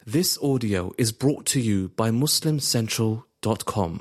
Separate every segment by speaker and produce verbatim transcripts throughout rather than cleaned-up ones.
Speaker 1: This audio is brought to you by Muslim Central dot com.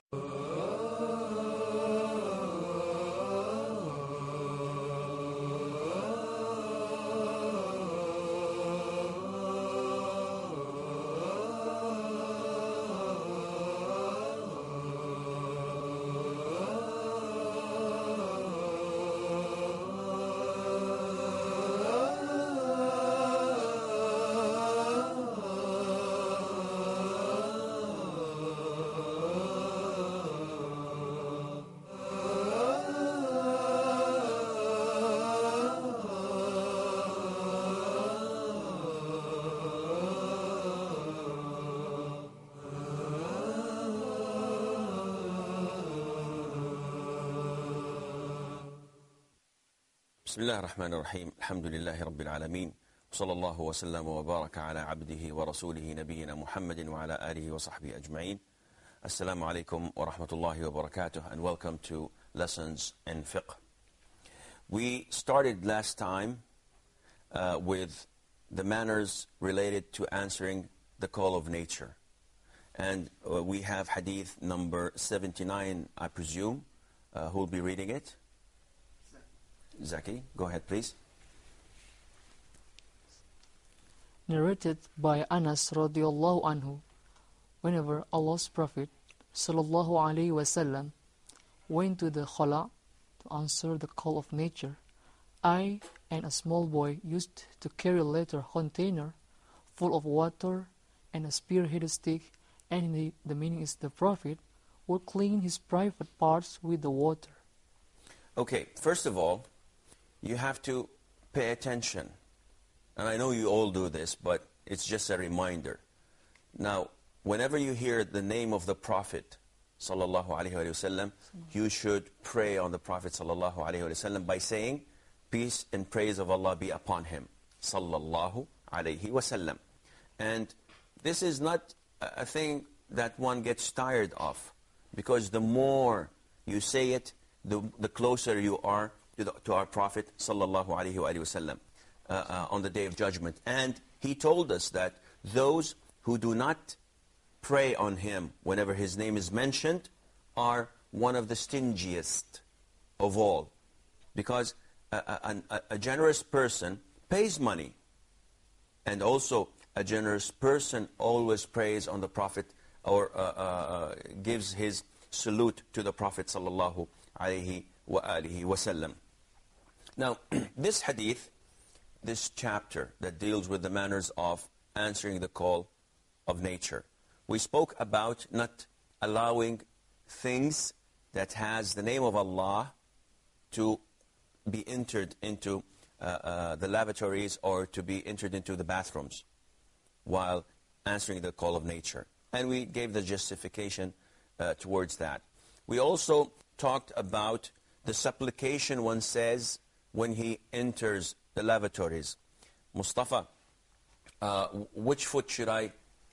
Speaker 2: بسم الله الرحمن الرحيم الحمد لله رب العالمين وصلى الله وسلم وبارك على عبده ورسوله نبينا محمد وعلى آله وصحبه أجمعين. Assalamu alaikum wa rahmatullahi wa barakatuh, and welcome to Lessons in Fiqh. We started last time uh, with the manners related to answering the call of nature. And uh, we have hadith number seventy-nine, I presume. Uh, who will be reading it? Zaki, go ahead, please.
Speaker 3: Narrated by Anas radiallahu anhu, whenever Allah's Prophet sallallahu alaihi wasallam went to the khala to answer the call of nature, I and a small boy used to carry a leather container full of water and a spear-headed stick, and the, the meaning is the Prophet would clean his private parts with the water.
Speaker 2: Okay, first of all, you have to pay attention. And I know you all do this, but it's just a reminder. Now, whenever you hear the name of the Prophet sallallahu alaihi wasallam, you should pray on the Prophet sallallahu alaihi wasallam by saying, peace and praise of Allah be upon him, sallallahu alaihi wasallam. And this is not a thing that one gets tired of, because the more you say it, the, the closer you are to, the, to our Prophet sallallahu alaihi wasallam uh, uh, on the Day of Judgment. And he told us that those who do not pray on him whenever his name is mentioned are one of the stingiest of all. Because a, a, a, a generous person pays money. And also a generous person always prays on the Prophet, or uh, uh, gives his salute to the Prophet sallallahu alaihi wa alihi wasallam. Now, this hadith, this chapter that deals with the manners of answering the call of nature, we spoke about not allowing things that has the name of Allah to be entered into uh, uh, the lavatories or to be entered into the bathrooms while answering the call of nature. And we gave the justification uh, towards that. We also talked about the supplication one says when he enters the lavatories. Mustafa, uh, which foot should I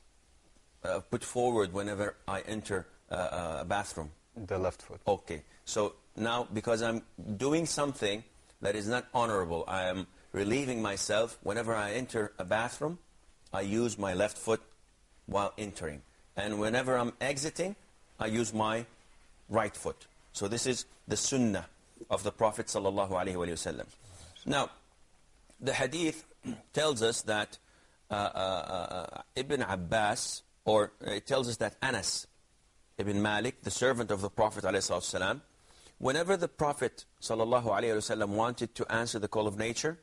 Speaker 2: uh, put forward whenever I enter uh, a bathroom?
Speaker 4: The left foot.
Speaker 2: Okay. So now, because I'm doing something that is not honorable, I am relieving myself. Whenever I enter a bathroom, I use my left foot while entering. And whenever I'm exiting, I use my right foot. So this is the sunnah of the Prophet sallallahu alaihi wasallam. Now, the hadith tells us that uh, uh, uh, Ibn Abbas, or it tells us that Anas ibn Malik, the servant of the Prophet alayhi sallam, whenever the Prophet sallallahu alaihi wasallam wanted to answer the call of nature,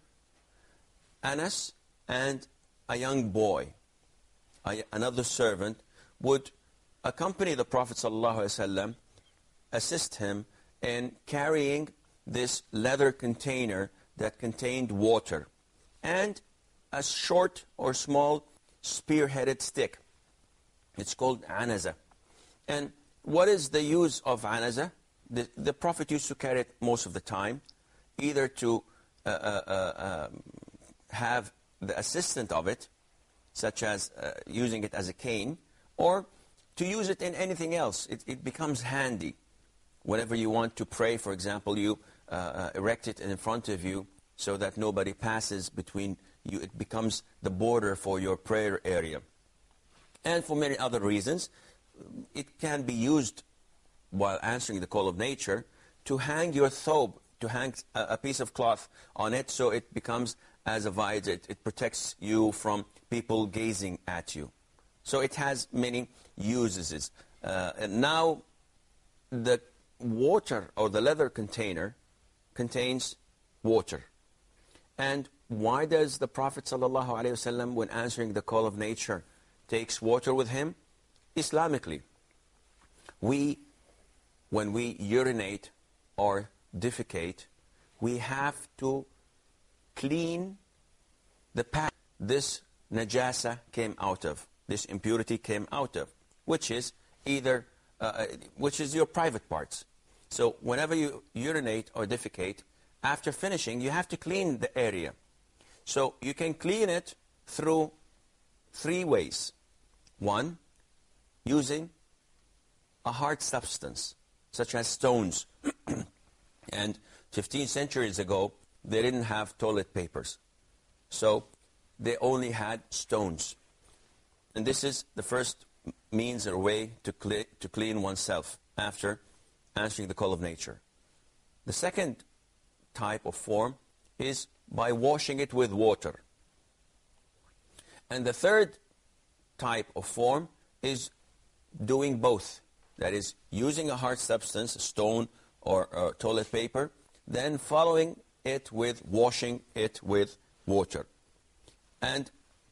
Speaker 2: Anas and a young boy, a, another servant, would accompany the Prophet sallallahu alaihi wasallam, assist him in carrying this leather container that contained water and a short or small spear-headed stick. It's called anaza. And what is the use of anaza? The, the Prophet used to carry it most of the time, either to uh, uh, uh, um, have the assistant of it, such as uh, using it as a cane, or to use it in anything else. It, it becomes handy. Whenever you want to pray, for example, you uh, uh, erect it in front of you so that nobody passes between you. It becomes the border for your prayer area. And for many other reasons, it can be used while answering the call of nature to hang your thobe, to hang a, a piece of cloth on it so it becomes as a visor. It, it protects you from people gazing at you. So it has many uses. Uh, and now the water or the leather container contains water. And why does the Prophet ﷺ, when answering the call of nature, takes water with him? Islamically, we, when we urinate or defecate, we have to clean the path this najasa came out of, this impurity came out of, which is either, uh, which is your private parts. So whenever you urinate or defecate, after finishing, you have to clean the area. So you can clean it through three ways. One, using a hard substance, such as stones. And fifteen centuries ago, they didn't have toilet papers. So they only had stones. And this is the first means or way to, cle to clean oneself after answering the call of nature. The second type of form is by washing it with water. And the third type of form is doing both. That is, using a hard substance, a stone or uh, toilet paper, then following it with washing it with water. And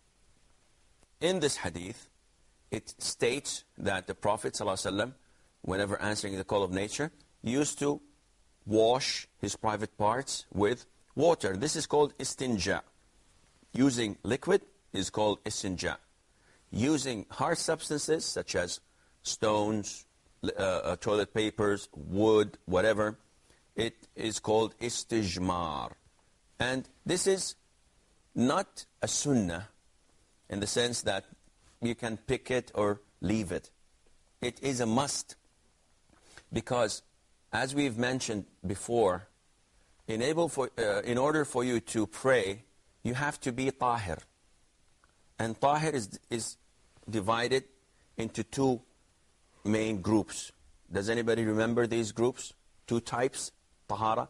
Speaker 2: in this hadith, it states that the Prophet ﷺ, whenever answering the call of nature, used to wash his private parts with water. This is called istinja. Using liquid is called istinja. Using hard substances such as stones, uh, uh, toilet papers, wood, whatever, it is called istijmar. And this is not a sunnah in the sense that you can pick it or leave it. It is a must because, as we've mentioned before, enable for, uh, in order for you to pray, you have to be tahir. And tahir is, is divided into two main groups. Does anybody remember these groups? Two types, tahara.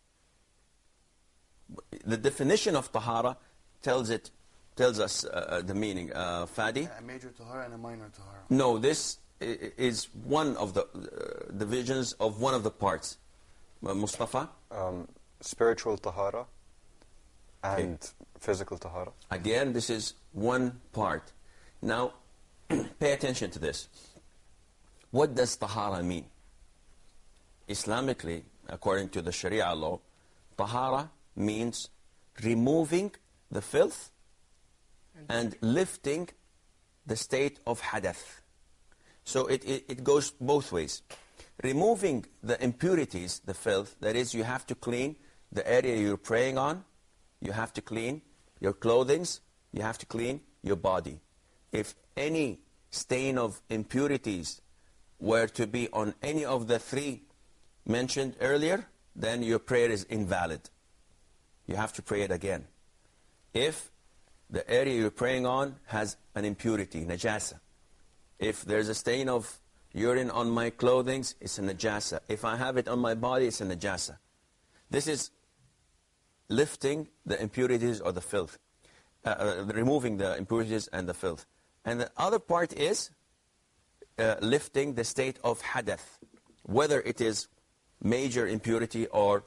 Speaker 2: The definition of tahara tells it, tells us uh, the meaning. Uh, Fadi?
Speaker 4: A major tahara and a minor tahara.
Speaker 2: No, this is one of the uh, divisions of one of the parts. Uh, Mustafa?
Speaker 5: Um, spiritual tahara and
Speaker 2: okay.
Speaker 5: Physical tahara.
Speaker 2: Again, this is one part. Now, pay attention to this. What does tahara mean? Islamically, according to the Sharia law, tahara means removing the filth and lifting the state of hadath. So it, it, it goes both ways. Removing the impurities, the filth, that is, you have to clean the area you're praying on, you have to clean your clothings, you have to clean your body. If any stain of impurities were to be on any of the three mentioned earlier, then your prayer is invalid. You have to pray it again. If the area you're praying on has an impurity, najasa. If there's a stain of urine on my clothing, it's a najasa. If I have it on my body, it's a najasa. This is lifting the impurities or the filth, uh, uh, removing the impurities and the filth. And the other part is uh, lifting the state of hadath, whether it is major impurity or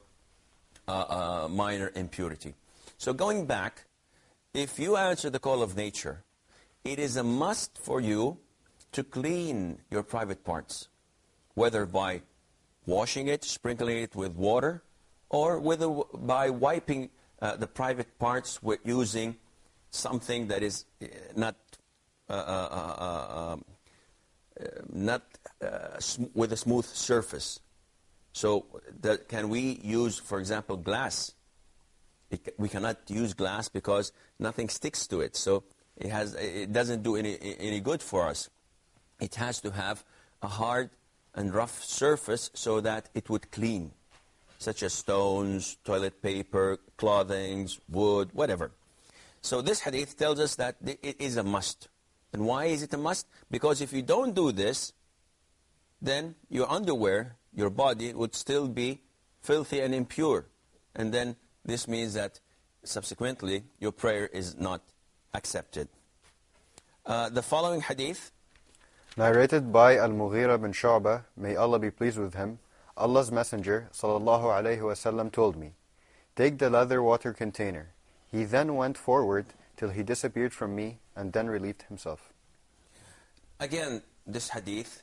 Speaker 2: uh, uh, minor impurity. So going back, if you answer the call of nature, it is a must for you to clean your private parts, whether by washing it, sprinkling it with water, or whether by wiping uh, the private parts with using something that is not uh, uh, uh, um, uh, not uh, with a smooth surface. So that, can we use, for example, glass? It, we cannot use glass because nothing sticks to it. So it has it doesn't do any any good for us. It has to have a hard and rough surface so that it would clean, such as stones, toilet paper, clothing, wood, whatever. So this hadith tells us that it is a must. And why is it a must? Because if you don't do this, then your underwear, your body, would still be filthy and impure. And then this means that subsequently your prayer is not accepted. Uh, the following hadith,
Speaker 5: Narrated by Al-Mughira bin Shu'bah, may Allah be pleased with him, Allah's Messenger sallallahu alayhi wasallam told me, take the leather water container. He then went forward till he disappeared from me and then relieved himself.
Speaker 2: Again, this hadith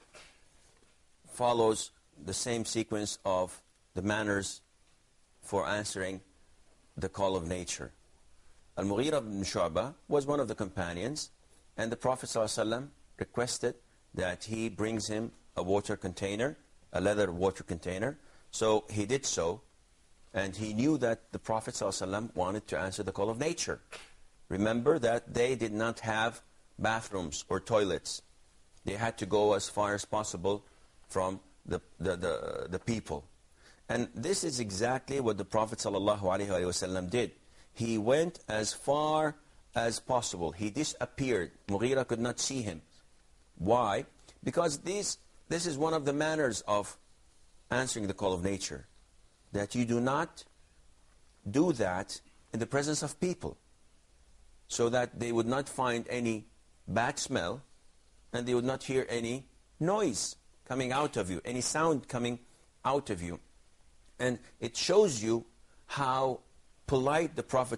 Speaker 2: follows the same sequence of the manners for answering the call of nature. Al-Mughira bin Shu'bah was one of the companions, and the Prophet ﷺ requested that he brings him a water container, a leather water container. So he did so, and he knew that the Prophet ﷺ wanted to answer the call of nature. Remember that they did not have bathrooms or toilets. They had to go as far as possible from the, the, the, the people. And this is exactly what the Prophet ﷺ did. He went as far as possible. He disappeared. Mughira could not see him. Why? Because this, this is one of the manners of answering the call of nature, that you do not do that in the presence of people, so that they would not find any bad smell, and they would not hear any noise coming out of you, any sound coming out of you. And it shows you how polite the Prophet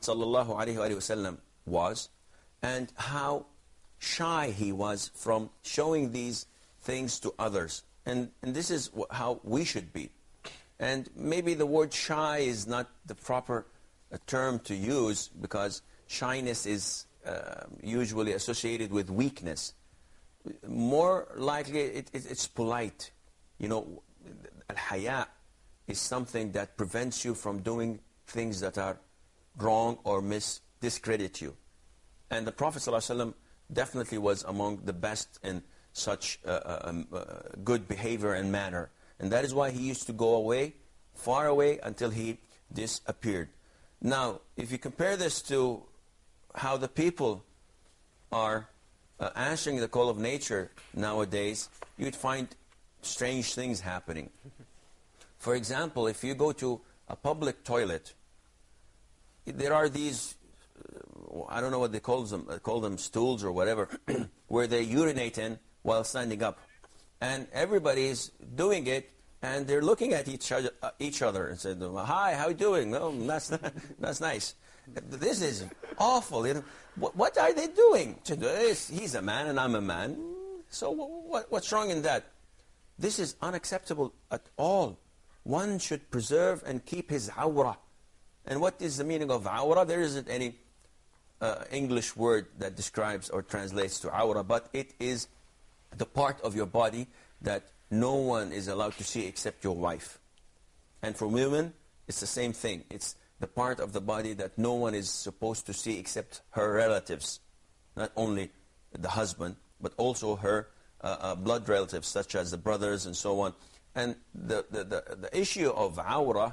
Speaker 2: ﷺ was, and how shy he was from showing these things to others. And, and this is how we should be. And maybe the word shy is not the proper uh, term to use, because shyness is uh, usually associated with weakness. More likely, it, it, it's polite. You know, al-haya is something that prevents you from doing things that are wrong or mis discredit you. And the Prophet ﷺ definitely was among the best in such uh, um, uh, good behavior and manner. And that is why he used to go away, far away, until he disappeared. Now, if you compare this to how the people are uh, answering the call of nature nowadays, you'd find strange things happening. For example, if you go to a public toilet, there are these, uh, I don't know what they call them, they call them stools or whatever, where they urinate in while standing up. And everybody's doing it, and they're looking at each other, uh, each other and said, hi, how are you doing? Oh, that's, that's nice. This is awful. You know, what, what are they doing? He's a man and I'm a man. So what, what's wrong in that? This is unacceptable at all. One should preserve and keep his awrah. And what is the meaning of awrah? There isn't any uh, English word that describes or translates to awrah, but it is the part of your body that no one is allowed to see except your wife. And for women, it's the same thing. It's the part of the body that no one is supposed to see except her relatives. Not only the husband, but also her uh, uh, blood relatives, such as the brothers and so on. And the, the, the, the issue of awrah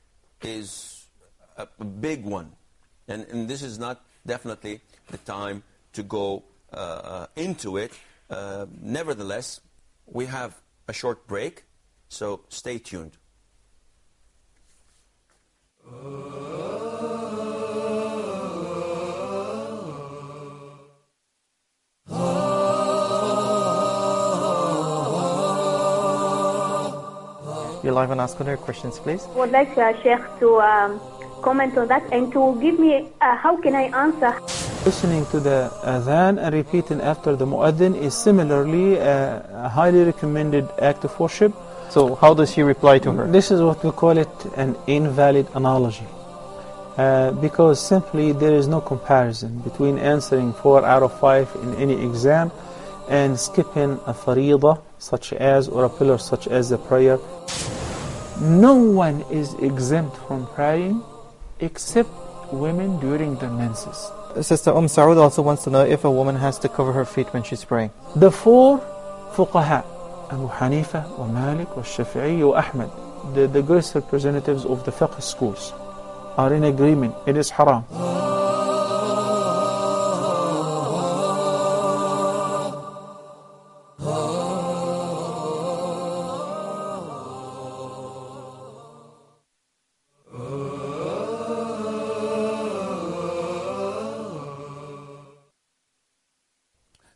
Speaker 2: is a, a big one. And, and this is not definitely the time to go uh, into it. Uh, nevertheless, we have a short break, so stay tuned.
Speaker 6: You're live on Ask Connor. Questions, please.
Speaker 7: I would like uh, Sheikh to um, comment on that and to give me uh, how can I answer.
Speaker 8: Listening to the adhan and repeating after the muaddin is similarly uh, a highly recommended act of worship.
Speaker 6: So how does he reply to her?
Speaker 8: This is what we call it an invalid analogy. Uh, because simply there is no comparison between answering four out of five in any exam and skipping a faridah such as, or a pillar such as the prayer. No one is exempt from praying except women during the menses.
Speaker 6: Sister Umm Saud also wants to know if a woman has to cover her feet when she's praying.
Speaker 8: The four fuqaha, Abu Hanifa, wa Malik, wa Shafi'i, wa Ahmad, the, the great representatives of the fiqh schools, are in agreement. It is haram.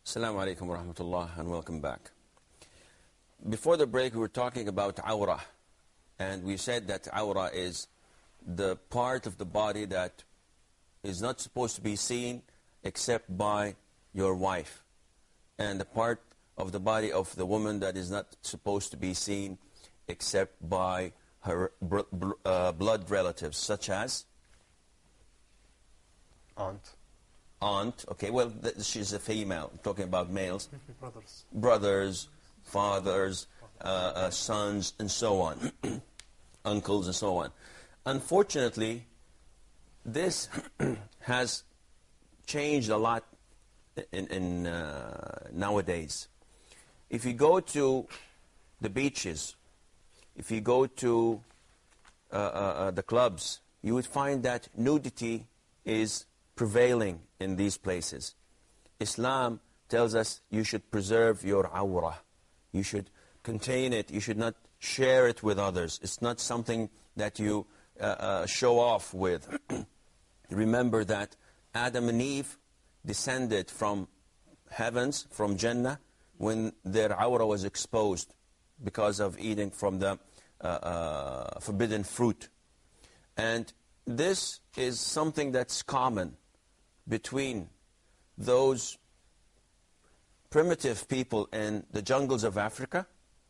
Speaker 2: Assalamu alaikum wa rahmatullah and welcome back. Before the break we were talking about awrah, and we said that awrah is the part of the body that is not supposed to be seen except by your wife, and the part of the body of the woman that is not supposed to be seen except by her br br uh, blood relatives, such as
Speaker 5: Aunt.
Speaker 2: Aunt, okay, well, th she's a female. I'm talking about males.
Speaker 4: Brothers.
Speaker 2: Brothers, fathers, uh, uh, sons, and so on. Uncles, and so on. Unfortunately, this has changed a lot in, in uh, nowadays. If you go to the beaches, if you go to uh, uh, uh, the clubs, you would find that nudity is prevailing in these places. Islam tells us you should preserve your awrah. You should contain it. You should not share it with others. It's not something that you uh, uh, show off with. Remember that Adam and Eve descended from heavens, from Jannah, when their awrah was exposed because of eating from the uh, uh, forbidden fruit. And this is something that's common between those primitive people in the jungles of Africa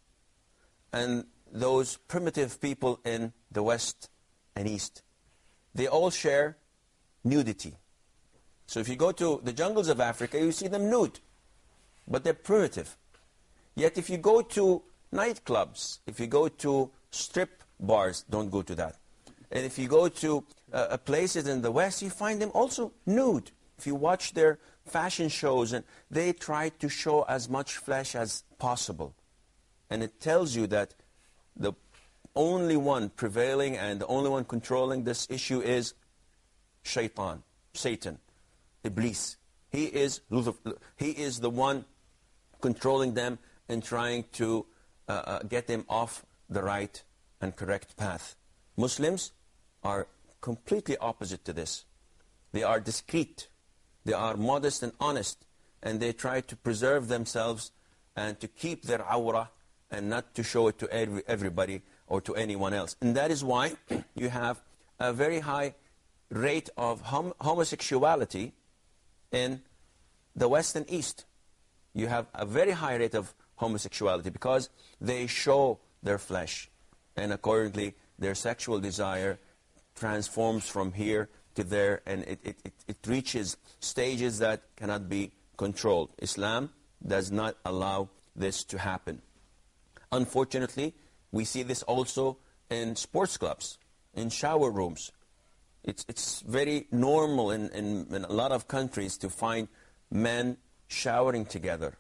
Speaker 2: and those primitive people in the West and East. They all share nudity. So if you go to the jungles of Africa, you see them nude, but they're primitive. Yet if you go to nightclubs, if you go to strip bars, don't go to that. And if you go to uh, places in the West, you find them also nude. If you watch their fashion shows, and they try to show as much flesh as possible. And it tells you that the only one prevailing and the only one controlling this issue is Shaitan, Satan, Iblis. He is, he is the one controlling them and trying to uh, uh, get them off the right and correct path. Muslims are completely opposite to this. They are discreet, they are modest and honest, and they try to preserve themselves and to keep their awrah and not to show it to every, everybody or to anyone else. And that is why you have a very high rate of hom homosexuality in the West and East. You have a very high rate of homosexuality because they show their flesh, and accordingly their sexual desire transforms from here to there, and it, it, it, it reaches stages that cannot be controlled. Islam does not allow this to happen. Unfortunately, we see this also in sports clubs, in shower rooms. It's, it's very normal in, in, in a lot of countries to find men showering together,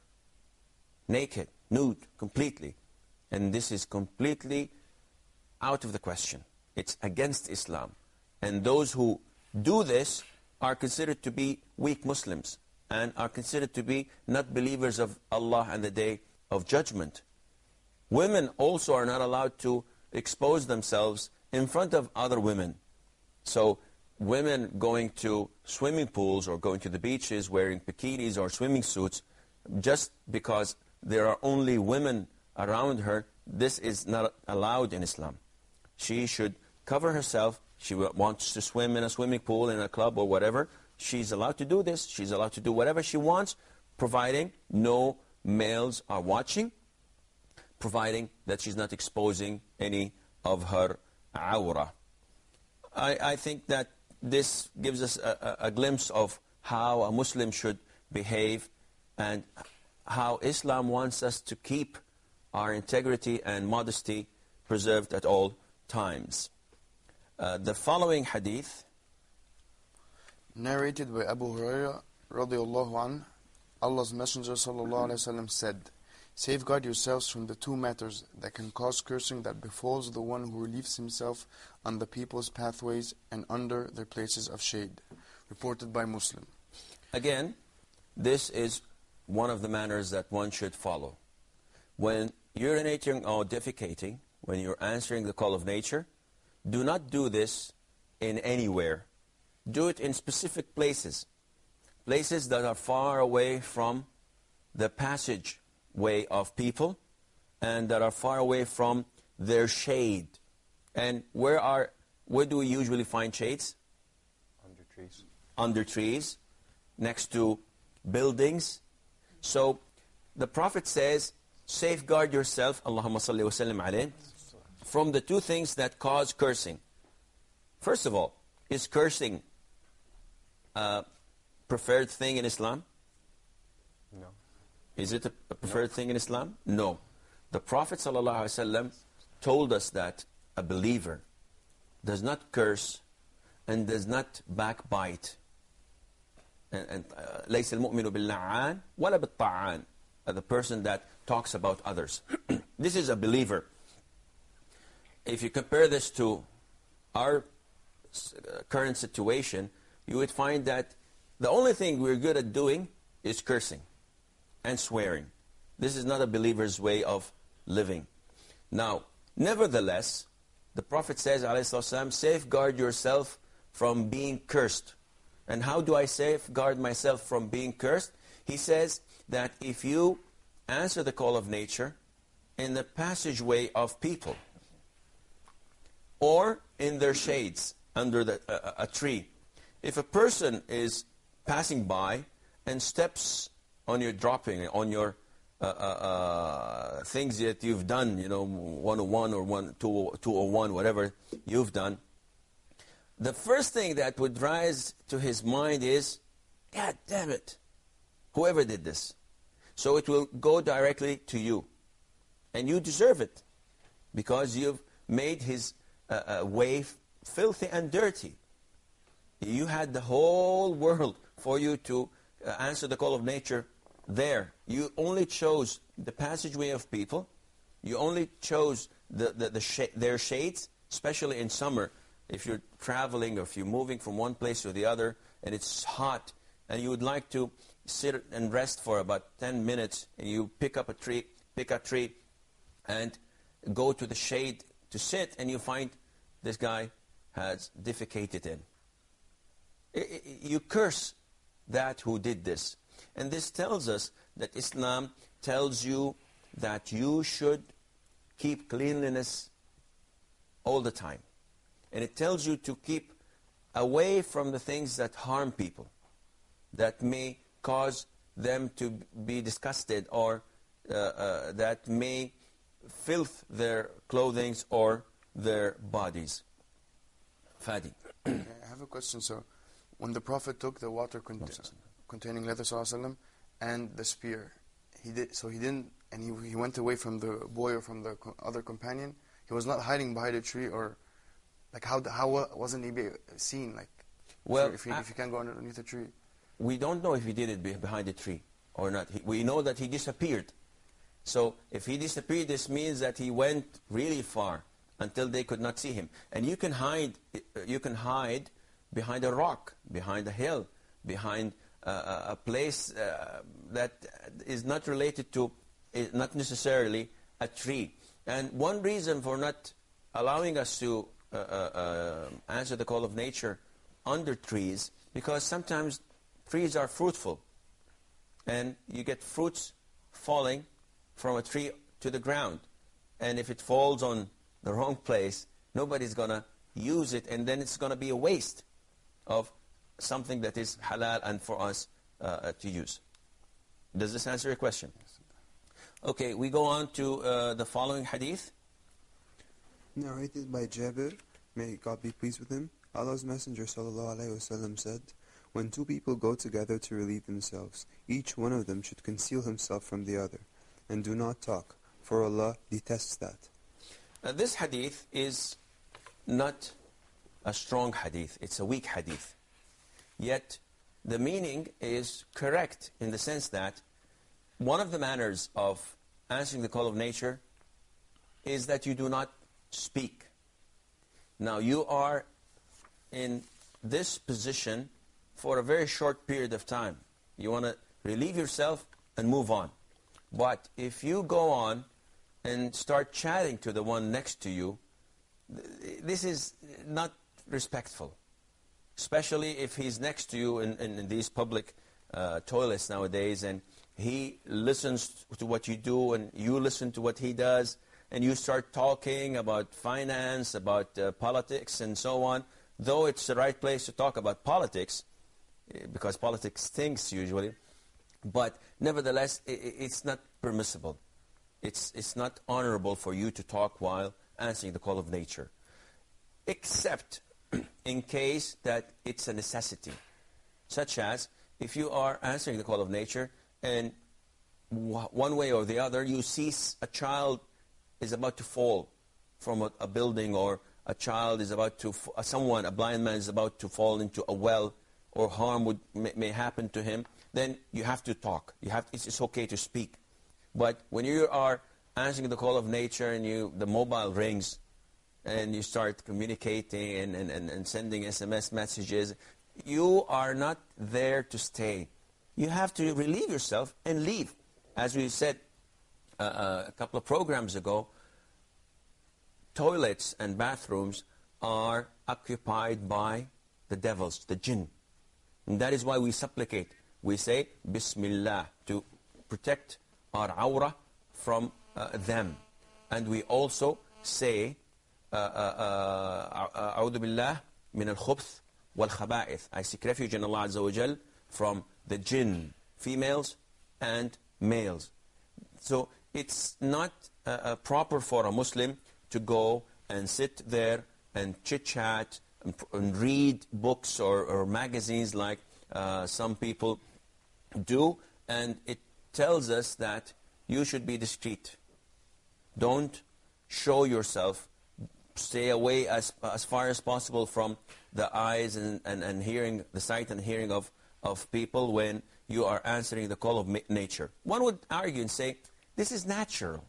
Speaker 2: naked, nude, completely. And this is completely out of the question. It's against Islam. And those who do this are considered to be weak Muslims and are considered to be not believers of Allah and the Day of Judgment. Women also are not allowed to expose themselves in front of other women. So women going to swimming pools or going to the beaches wearing bikinis or swimming suits, just because there are only women around her, this is not allowed in Islam. She should cover herself. She wants to swim in a swimming pool, in a club or whatever. She's allowed to do this. She's allowed to do whatever she wants, providing no males are watching, providing that she's not exposing any of her awrah. I, I think that this gives us a, a, a glimpse of how a Muslim should behave and how Islam wants us to keep our integrity and modesty preserved at all times. Uh, the following hadith,
Speaker 4: narrated by Abu Hurairah radiallahu anhu, Allah's Messenger sallallahu alayhi wa sallam said, safeguard yourselves from the two matters that can cause cursing that befalls the one who relieves himself on the people's pathways and under their places of shade. Reported by Muslim.
Speaker 2: Again, this is one of the manners that one should follow. When urinating or defecating, when you're answering the call of nature, do not do this in anywhere. Do it in specific places. Places that are far away from the passageway of people and that are far away from their shade. And where are where do we usually find shades?
Speaker 5: Under trees.
Speaker 2: Under trees, next to buildings. So the Prophet says, safeguard yourself, Allahumma salli wa sallim alayhi, from the two things that cause cursing. First of all, is cursing a preferred thing in Islam?
Speaker 5: No.
Speaker 2: Is it a, a preferred no. thing in Islam? No. The Prophet ﷺ told us that a believer does not curse and does not backbite. And لَيْسَ الْمُؤْمِنُ بِاللَّعَانِ وَلَا بِالطَّعَانِ, the person that talks about others. This is a believer. If you compare this to our current situation, you would find that the only thing we're good at doing is cursing and swearing. This is not a believer's way of living. Now, nevertheless, the Prophet says, ﷺ, safeguard yourself from being cursed. And how do I safeguard myself from being cursed? He says that if you answer the call of nature in the passageway of people or in their shades under the, uh, a tree. If a person is passing by and steps on your dropping, on your uh, uh, uh, things that you've done, you know, one oh one or one, two oh one, whatever you've done, the first thing that would rise to his mind is, God damn it, whoever did this. So it will go directly to you. And you deserve it, because you've made his uh, uh, way filthy and dirty. You had the whole world for you to uh, answer the call of nature there. You only chose the passageway of people. You only chose the, the, the sh their shades, especially in summer. If you're traveling or if you're moving from one place to the other and it's hot and you would like to sit and rest for about ten minutes, and you pick up a tree, pick a tree and go to the shade to sit, and you find this guy has defecated in. You curse that who did this. And this tells us that Islam tells you that you should keep cleanliness all the time. And it tells you to keep away from the things that harm people, that may cause them to be disgusted, or uh, uh, that may filth their clothing or their bodies. Fadi.
Speaker 4: I have a question, sir. When the Prophet took the water cont containing leather, sallallahu, and the spear, he did so he didn't, and he he went away from the boy or from the co other companion. He was not hiding behind a tree, or like how how wasn't he be seen? Like,
Speaker 2: well,
Speaker 4: if, he, if you can't go underneath a tree,
Speaker 2: we don't know if he did it be behind a tree or not. He, we know that he disappeared. So if he disappeared, this means that he went really far until they could not see him. And you can hide, you can hide behind a rock, behind a hill, behind uh, a place uh, that is not related to, is not necessarily a tree. And one reason for not allowing us to uh, uh, answer the call of nature under trees, because sometimes trees are fruitful, and you get fruits falling from a tree to the ground. And if it falls on the wrong place, nobody's going to use it, and then it's going to be a waste of something that is halal and for us uh, to use. Does this answer your question? Okay, we go on to uh, the following hadith.
Speaker 9: Narrated by Jabir, may God be pleased with him. Allah's Messenger sallallahu alaihi wasallam said, when two people go together to relieve themselves, each one of them should conceal himself from the other, and do not talk, for Allah detests that.
Speaker 2: Uh, this hadith is not a strong hadith, it's a weak hadith. Yet the meaning is correct in the sense that one of the manners of answering the call of nature is that you do not speak. Now you are in this position for a very short period of time. You want to relieve yourself and move on. But if you go on and start chatting to the one next to you, this is not respectful. Especially if he's next to you in, in, in these public uh, toilets nowadays, and he listens to what you do and you listen to what he does, and you start talking about finance, about uh, politics and so on, though it's the right place to talk about politics, because politics stinks usually, but nevertheless, it's not permissible. It's, it's not honorable for you to talk while answering the call of nature, except in case that it's a necessity, such as if you are answering the call of nature and one way or the other you see a child is about to fall from a, a building, or a child is about to, uh, someone, a blind man is about to fall into a well, or harm would, may, may happen to him, then you have to talk. You have, it's, it's okay to speak. But when you are answering the call of nature and you, the mobile rings and you start communicating and, and, and, and sending S M S messages, you are not there to stay. You have to relieve yourself and leave. As we said uh, uh, a couple of programs ago, toilets and bathrooms are occupied by the devils, the jinn. And that is why we supplicate. We say, Bismillah, to protect our awrah from uh, them. And we also say, A'udhu billah min al-khubth wal-khaba'ith. I seek refuge in Allah Azza wa Jal from the jinn, females and males. So it's not uh, uh, proper for a Muslim to go and sit there and chit-chat and, and read books or, or magazines like uh, some people do. And it tells us that you should be discreet. Don't show yourself. Stay away as, as far as possible from the eyes and, and, and hearing, the sight and hearing of, of people when you are answering the call of nature. One would argue and say, this is natural.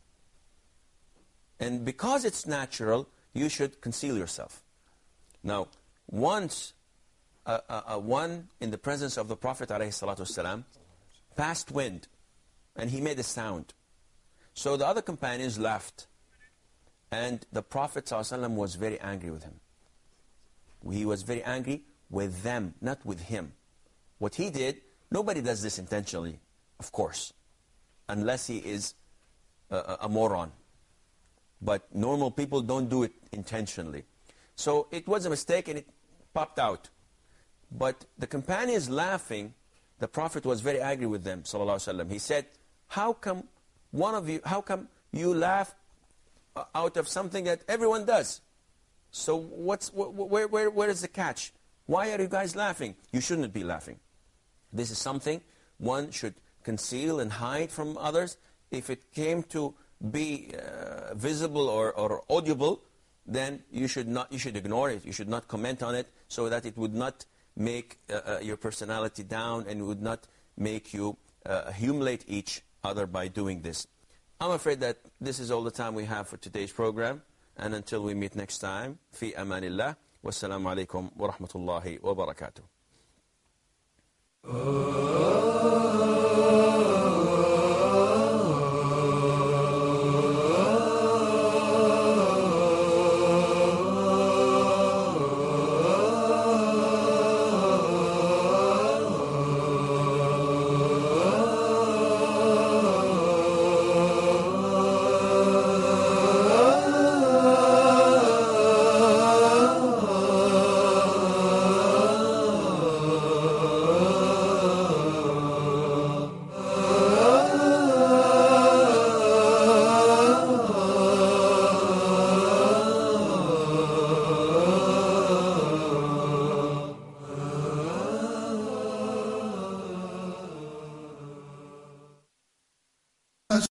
Speaker 2: And because it's natural, you should conceal yourself. Now, once uh, uh, uh, one in the presence of the Prophet ﷺ passed wind, and he made a sound. So the other companions laughed. And the Prophet ﷺ was very angry with him. He was very angry with them, not with him. What he did, nobody does this intentionally, of course, unless he is a, a moron. But normal people don't do it intentionally. So it was a mistake and it popped out. But the companions laughing, the Prophet was very angry with them, sallallahu alaihi wasallam. He said, how come one of you, how come you laugh out of something that everyone does? So what's, wh where, where, where is the catch? Why are you guys laughing? You shouldn't be laughing. This is something one should conceal and hide from others. If it came to be uh, visible or, or audible, then you should not, you should ignore it. You should not comment on it, so that it would not make uh, uh, your personality down and would not make you uh, humiliate each other by doing this. I'm afraid that this is all the time we have for today's program. And until we meet next time, fi amanillah, wassalamu alaikum wa rahmatullahi wa barakatuh.